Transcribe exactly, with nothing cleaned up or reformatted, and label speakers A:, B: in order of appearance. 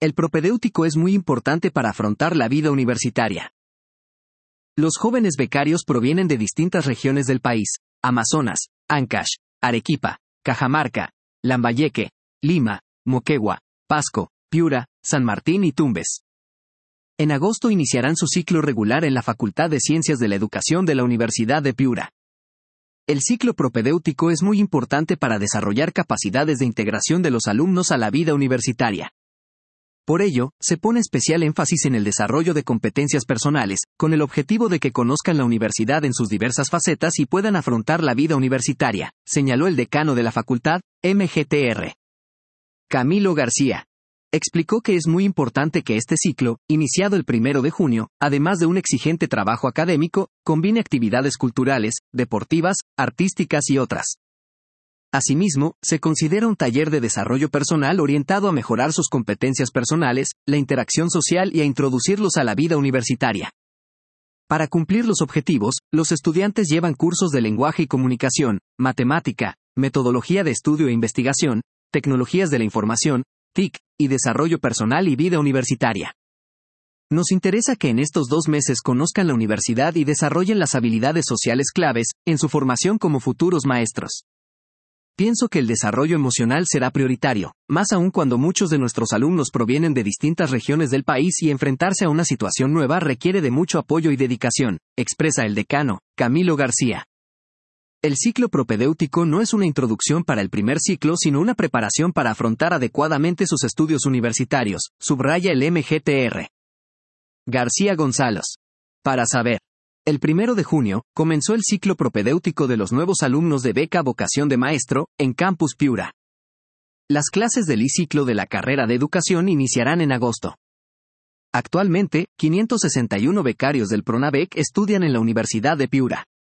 A: El propedéutico es muy importante para afrontar la vida universitaria. Los jóvenes becarios provienen de distintas regiones del país: Amazonas, Ancash, Arequipa, Cajamarca, Lambayeque, Lima, Moquegua, Pasco, Piura, San Martín y Tumbes. En agosto iniciarán su ciclo regular en la Facultad de Ciencias de la Educación de la Universidad de Piura. El ciclo propedéutico es muy importante para desarrollar capacidades de integración de los alumnos a la vida universitaria. Por ello, se pone especial énfasis en el desarrollo de competencias personales, con el objetivo de que conozcan la universidad en sus diversas facetas y puedan afrontar la vida universitaria, señaló el decano de la facultad, M G T R. Camilo García. Explicó que es muy importante que este ciclo, iniciado el primero de junio, además de un exigente trabajo académico, combine actividades culturales, deportivas, artísticas y otras. Asimismo, se considera un taller de desarrollo personal orientado a mejorar sus competencias personales, la interacción social y a introducirlos a la vida universitaria. Para cumplir los objetivos, los estudiantes llevan cursos de lenguaje y comunicación, matemática, metodología de estudio e investigación, tecnologías de la información, T I C, y desarrollo personal y vida universitaria. Nos interesa que en estos dos meses conozcan la universidad y desarrollen las habilidades sociales claves en su formación como futuros maestros. Pienso que el desarrollo emocional será prioritario, más aún cuando muchos de nuestros alumnos provienen de distintas regiones del país y enfrentarse a una situación nueva requiere de mucho apoyo y dedicación, expresa el decano, Camilo García. El ciclo propedéutico no es una introducción para el primer ciclo sino una preparación para afrontar adecuadamente sus estudios universitarios, subraya el M G T R. García González. Para saber. El primero de junio, comenzó el ciclo propedéutico de los nuevos alumnos de beca Vocación de Maestro, en Campus Piura. Las clases del I-ciclo de la carrera de educación iniciarán en agosto. Actualmente, quinientos sesenta y uno becarios del PRONAVEC estudian en la Universidad de Piura.